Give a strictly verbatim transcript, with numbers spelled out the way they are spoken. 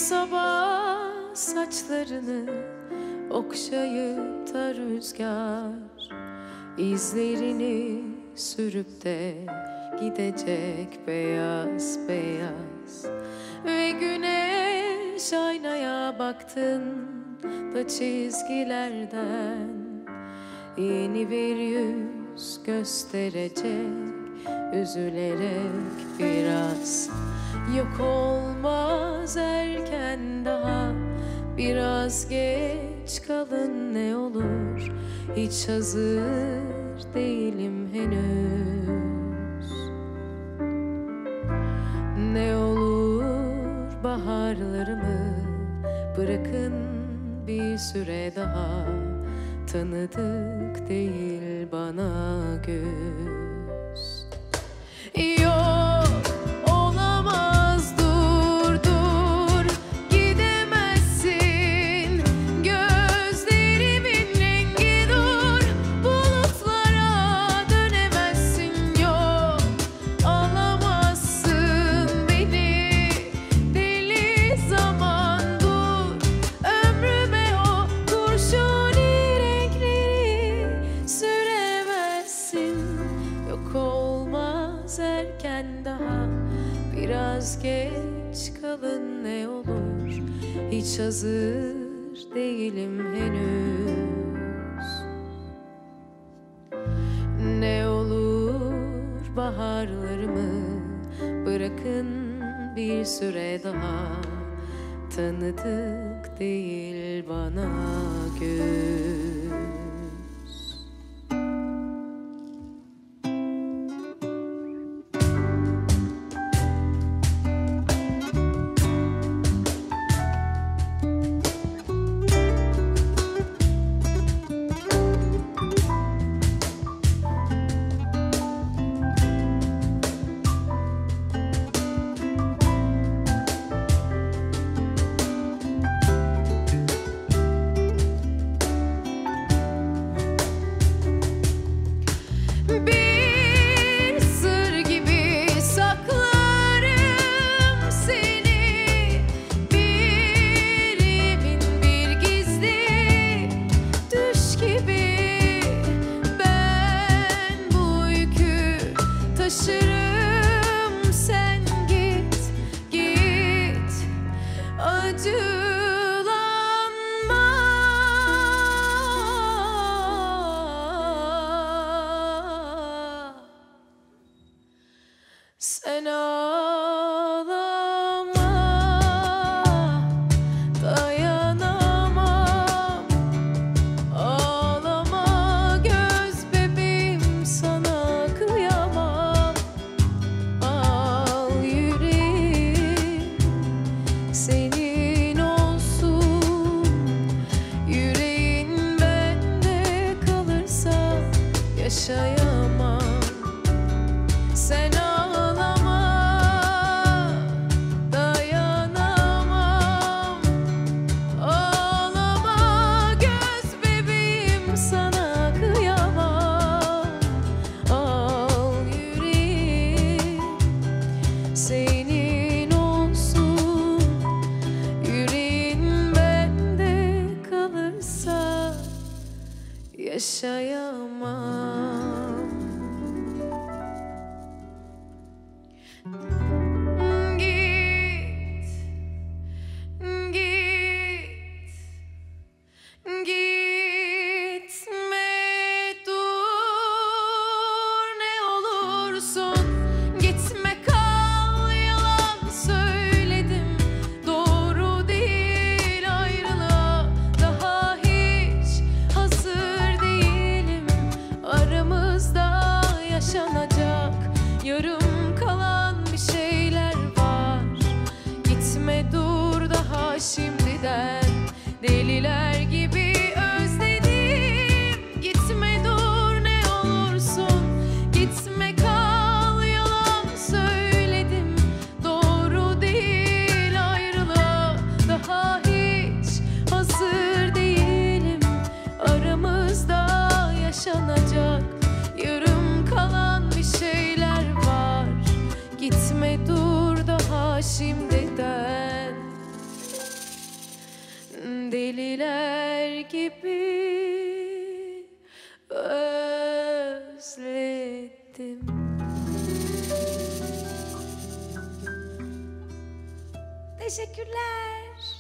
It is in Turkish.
sabah saçlarını okşayıp da rüzgar izlerini sürüp de gidecek beyaz beyaz. Ve güneş aynaya baktığında çizgilerden yeni bir yüz gösterecek, üzülerek biraz. Yok olmaz erken daha, biraz geç kalın ne olur, hiç hazır değilim henüz. Ne olur baharlarımı bırakın bir süre daha, tanıdık değil bana göz. Yok olamaz, dur dur gidemezsin, gözlerimin rengi dur, bulutlara dönemezsin. Yok alamazsın beni, deli zaman dur, ömrüme o kurşuni renkleri süremezsin. Yok olmaz erken daha, biraz geç kalın ne olur, hiç hazır değilim henüz. Ne olur baharlarımı bırakın bir süre daha, tanıdık değil bana göz. Bir sır gibi saklarım seni, bir yemin bir gizli düş gibi. Ben bu yükü taşırım, sen git git acılanma. Sen ağlama, dayanamam. Ağlama göz bebeğim, sana kıyamam. Al yüreğim senin olsun, yüreğin bende kalırsa yaşayamam. Sen dayanamam. Ağlama göz bebeğim, sana kıyamam. Al yüreğim senin olsun, yüreğin bende kalırsa yaşayamam. Git, git, gitme dur ne olursun, gitme kal, yalan söyledim, doğru değil ayrılığa, daha hiç hazır değilim. Aramızda yaşanacak yarım kalan bir şeyler var. Gitme dur daha şimdiden, deliler gibi özledim. Gitme dur ne olursun, gitme kal, yalan söyledim, doğru değil ayrılığa, daha hiç hazır değilim. Aramızda yaşanacak yarım kalan bir şeyler var. Gitme dur daha şimdiden, deliler gibi özledim. Teşekkürler.